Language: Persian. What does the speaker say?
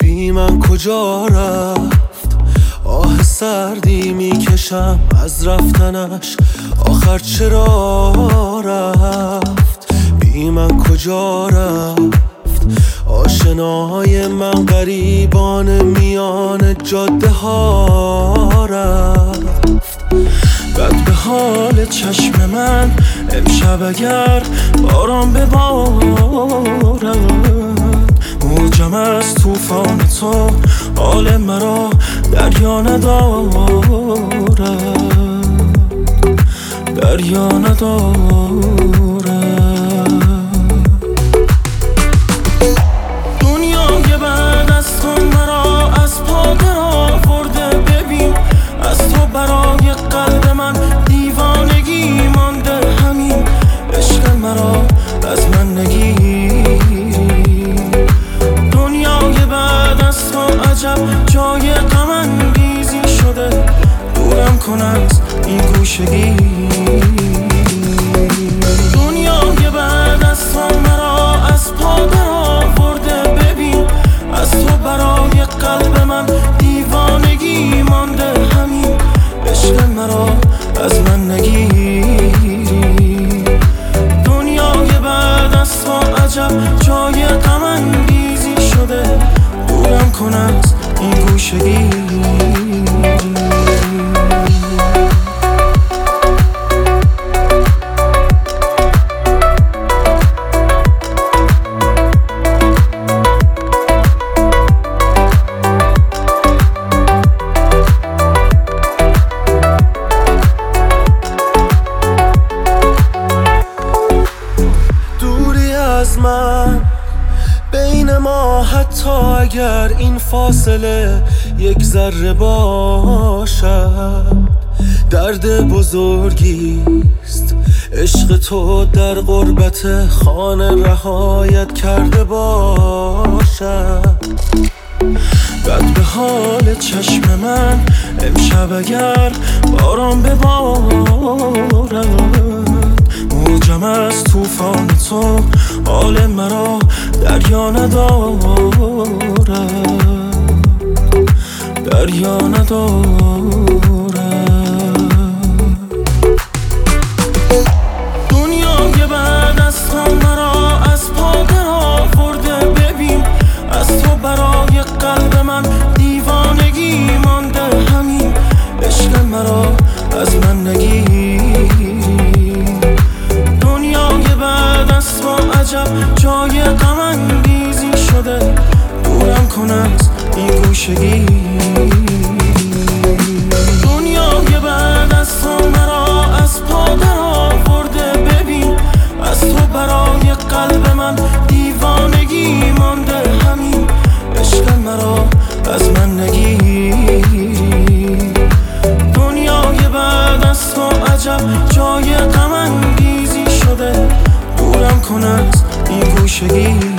بی من کجا رفت؟ آه سردی میکشم از رفتنش، آخر چرا رفت؟ بی من کجا رفت؟ آشنای من غریبان میان جاده ها رفت. بد به حال چشم من امشب اگر باران ببارد، موجم از طوفان تو حال مرا دریا ندارد، دریا ندارد. دنیای بعد از تو مرا از پا در آورده، ببین از تو برای قلب من دیوانگی مانده، همین عشق مرا از من نگیر. دنیای بعد از تو عجب جای غم انگیزی شده، دورم کن از این گوشگی. دنیای بعد از تو مرا از پا در آورده، ببین از تو برای قلب من دیوانگی مانده، همین عشق مرا از من نگیر. دنیای بعد از تو عجب جای غم انگیزی شده، دورم کن از این گوشگی. از من بین ما، حتی اگر این فاصله یک ذره باشد، درد بزرگیست عشق تو در غربت خانه رهایت کرده باشد. بد به حال چشم من امشب اگر باران ببارد، موجم از طوفان تو حال مرا دریا ندارد، دریا ندارد. دنیای بعد از تو مرا از پا در آورده، ببین از تو برای قلب من دیوانگی مانده، همین عشق مرا از من نگیر. دنیای بعد از تو عجب جای غم انگیزی شده، دورم کن از این گوشگی. دنیای بعد از تو مرا از پا در آورده، ببین از تو برای قلب من دیوانگی مانده، همین عشق مرا از من نگیر. دنیای بعد از تو عجب جای غم انگیزی شده، دورم کن از این گوشگی.